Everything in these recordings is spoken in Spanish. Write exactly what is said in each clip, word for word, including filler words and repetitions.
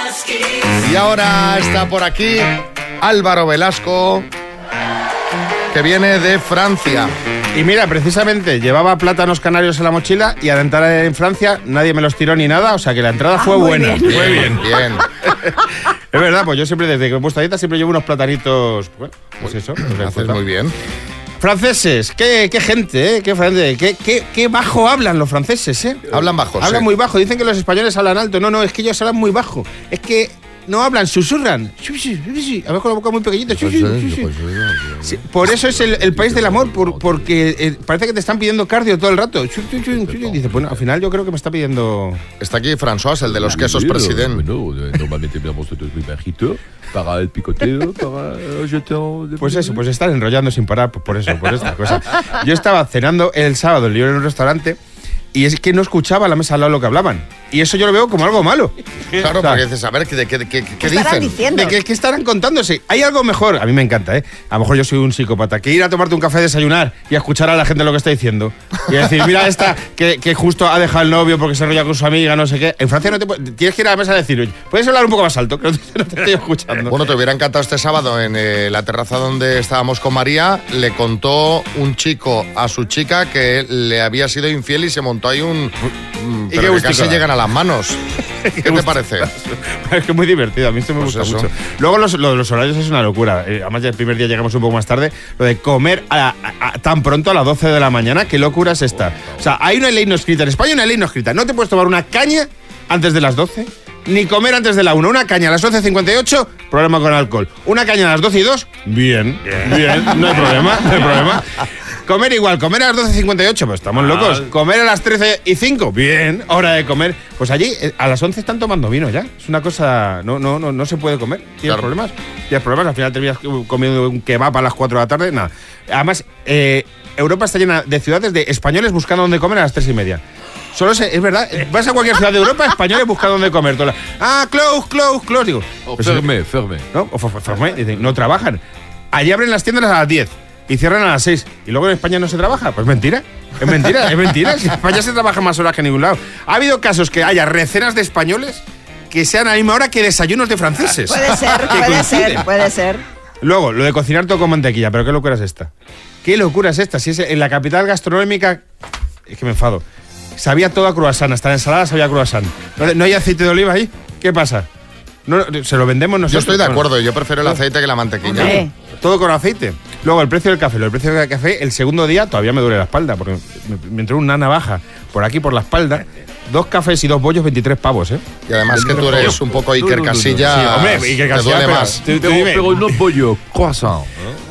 Y ahora está por aquí Álvaro Velasco, que viene de Francia. Y mira, precisamente llevaba plátanos canarios en la mochila y al entrar en Francia nadie me los tiró ni nada, o sea que la entrada Ah, fue muy buena. bien. Fue bien. Bien. Es verdad, pues yo siempre desde que he puesto a dieta siempre llevo unos platanitos, bueno, pues eso. pues Haces disfruta. muy bien. Franceses, qué, qué gente, ¿eh? Qué, frante- qué, qué, qué bajo hablan los franceses, ¿eh? Hablan bajo, Hablan sí. muy bajo, dicen que los españoles hablan alto. No, no, es que ellos hablan muy bajo. Es que no hablan, susurran. A ver, con la boca muy pequeñita. Sí, por eso es el, el país del amor, por, porque eh, parece que te están pidiendo cardio todo el rato. Dice, bueno, al final yo creo que me está pidiendo... Está aquí François, el de los quesos presidente. Bueno, normalmente miramos nosotros muy bajito para el picoteo, para el jetón de... Pues eso, pues estar enrollando sin parar, pues por eso, por esta cosa. Yo estaba cenando el sábado en Lyon en un restaurante y es que no escuchaba a la mesa al lado lo que hablaban. Y eso yo lo veo como algo malo. Claro, O sea, porque dices, a ver, ¿qué, qué, qué, qué ¿Qué estarán dicen? diciendo? ¿De qué, qué estarán contándose? Hay algo mejor, a mí me encanta, ¿eh? A lo mejor yo soy un psicópata, que ir a tomarte un café a desayunar y a escuchar a la gente lo que está diciendo. Y a decir, mira esta que, que justo ha dejado el novio porque se enrolla con su amiga, no sé qué. En Francia no te pu- tienes que ir a la mesa a decir, oye, ¿puedes hablar un poco más alto? Que no te, no te estoy escuchando. Bueno, te hubiera encantado este sábado en eh, la terraza donde estábamos con María. Le contó un chico a su chica que le había sido infiel y se montó ahí un... mm, ¿Y qué pero que gustica casi da? llegan a las manos. ¿Qué te parece? Es que es muy divertido, a mí esto me Pues gusta eso. mucho. Luego los, lo de los horarios es una locura. Eh, además ya el primer día llegamos un poco más tarde. Lo de comer a- a- a- tan pronto a las doce de la mañana, ¿qué locura es esta? O sea, hay una ley no escrita. En España hay una ley no escrita. No te puedes tomar una caña antes de las doce, ni comer antes de la una. Una caña a las once cincuenta y ocho, problema con alcohol. Una caña a las doce y dos, bien, bien, no hay problema, no hay problema. Comer igual, comer a las doce cincuenta y ocho, pues estamos locos. Comer a las trece y cinco, bien, hora de comer. Pues allí eh, a las once están tomando vino ya. Es una cosa, no no no, no se puede comer. ¿Tienes Claro. problemas? ¿Tienes problemas? Al final terminas comiendo un kebab a las cuatro de la tarde, nada. Además, eh, Europa está llena de ciudades de españoles buscando dónde comer a las tres y media. Solo sé, es verdad, vas a cualquier ciudad de Europa, españoles buscando dónde comer. Toda la- ah, close, close, close. Digo, Oh, pues, fermé, fermé. ¿no? O f- f- f- dicen, no trabajan. Allí abren las tiendas a las diez y cierran a las seis. ¿Y luego en España no se trabaja? Pues mentira. Es mentira, es mentira. En España se trabaja más horas que en ningún lado. Ha habido casos que haya recenas de españoles que sean a la misma hora que desayunos de franceses. Puede ser, Que puede coinciden. ser, puede ser. Luego, lo de cocinar todo con mantequilla. ¿Pero qué locura es esta? ¿Qué locura es esta? Si es en la capital gastronómica... Es que me enfado. Sabía todo a croissant, hasta la ensalada sabía a croissant. ¿No, ¿No hay aceite de oliva ahí? ¿Qué pasa? No, ¿se lo vendemos Yo nosotros? estoy de Bueno, acuerdo, yo prefiero el aceite que la mantequilla. Hombre. todo con aceite. Luego el precio del café. Lo del precio del café, el segundo día todavía me duele la espalda, porque me, me entró una navaja por aquí, por la espalda. Dos cafés y dos bollos, veintitrés pavos, ¿eh? Y además que tú eres un poco Iker No, no, no, no. Casillas. Sí, hombre, Iker te Casillas, duele pero- más. Tú- tú Pero, dime. pero no pollo, croissant.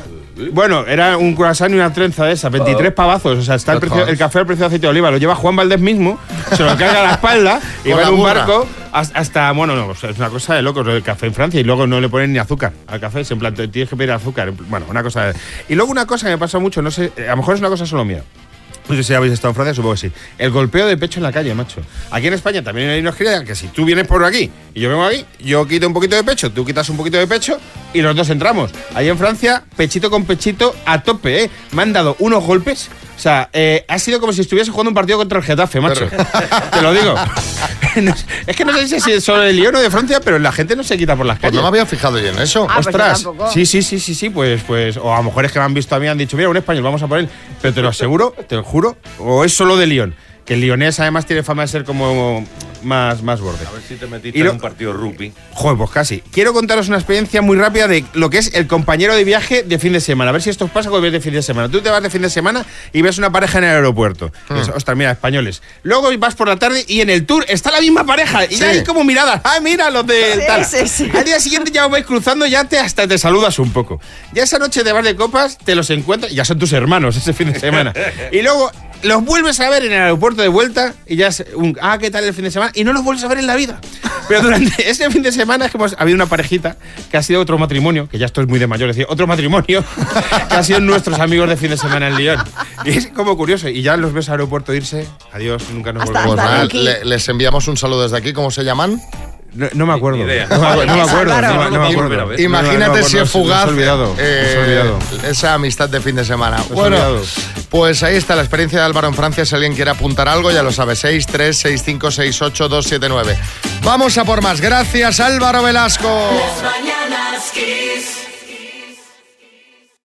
Bueno, era un croissant y una trenza de esas, veintitrés pavazos. O sea, está el, precio, el café al precio de aceite de oliva. Lo lleva Juan Valdés mismo, se lo carga a la espalda y Con va la en un burra. barco hasta, hasta- bueno, no, o sea, es una cosa de locos el café en Francia y luego no le ponen ni azúcar al café. En plan, te- tienes que pedir azúcar. en plan, Bueno, una cosa. de- Y luego una cosa que me pasa mucho, no sé, a lo mejor es una cosa solo mía. No sé si habéis estado en Francia, supongo que sí. El golpeo de pecho en la calle, macho. Aquí en España también hay unos crías que si tú vienes por aquí y yo vengo aquí, yo quito un poquito de pecho, tú quitas un poquito de pecho y los dos entramos. Ahí en Francia, pechito con pechito a tope, ¿eh? Me han dado unos golpes. O sea, eh, ha sido como si estuviese jugando un partido contra el Getafe, macho. Te lo digo. No sé- es que no sé si es solo el Lyon o de Francia, pero la gente no se quita por las Pues calles. no me había fijado yo en eso. Ah, pues yo Ostras, tampoco. sí, sí, sí, sí, sí, pues, pues, o a lo mejor es que me han visto a mí y han dicho, mira, un español, vamos a por él, pero te lo aseguro, te lo juro, o es solo de Lyon, que el lionés además tiene fama de ser como más, más borde. A ver si te metiste Y lo- en un partido rugby. Joder, pues casi. Quiero contaros una experiencia muy rápida de lo que es el compañero de viaje de fin de semana. A ver si esto os pasa cuando vais de fin de semana. Tú te vas de fin de semana y ves una pareja en el aeropuerto. Y dices, ostras, mira, españoles. Luego vas por la tarde y en el tour está la misma pareja. Y ya Sí. hay como miradas. Ah, mira, los de Sí, tal. sí, sí. Al día siguiente ya os vais cruzando, ya te hasta te saludas un poco. Ya esa noche de bar de copas te los encuentras, y ya son tus hermanos ese fin de semana. Y luego los vuelves a ver en el aeropuerto de vuelta y ya es un, ah, ¿qué tal el fin de semana? Y no los vuelves a ver en la vida. Pero durante ese fin de semana es que hemos habido una parejita que ha sido otro matrimonio, que ya esto es muy de mayor, es decir, otro matrimonio que ha sido nuestros amigos de fin de semana en Lyon. Y es como curioso. Y ya los ves al aeropuerto irse, adiós, nunca nos Hasta- Pues volvemos a hasta nada, ver. aquí. le- les enviamos un saludo desde aquí. ¿Cómo se llaman? No, no me acuerdo. Ni idea. No me acuerdo. No me acuerdo. Álvaro. No me- no me Volver a acuerdo. ver. Imagínate No, no me si acuerdo, es se me ha fugaz olvidado, eh, se me ha olvidado. esa amistad de fin de semana. Me he Bueno, olvidado. pues ahí está la experiencia de Álvaro en Francia. Si alguien quiere apuntar algo, ya lo sabe, seis tres seis cinco seis ocho dos siete nueve. Vamos a por más. Gracias, Álvaro Velasco. Las mañanas Kiss.